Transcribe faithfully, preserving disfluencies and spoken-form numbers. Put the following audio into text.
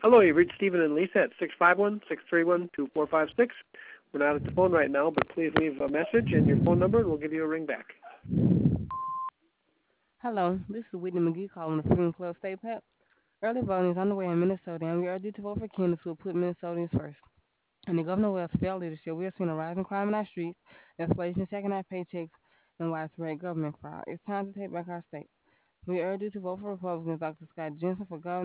Hello, you've reached Stephen and Lisa at six five one, six three one, two four five six. We're not at the phone right now, but please leave a message and your phone number, and we'll give you a ring back. Hello, this is Whitney McGee calling the Freedom Club State Pep. Early voting is underway in Minnesota, and we urge you to vote for candidates who will put Minnesotans first. Under Governor West's failed leadership, we have seen a rise in crime in our streets, inflation, second our paychecks, and widespread government fraud. It's time to take back our state. We urge you to vote for Republicans, Doctor Scott Jensen for governor.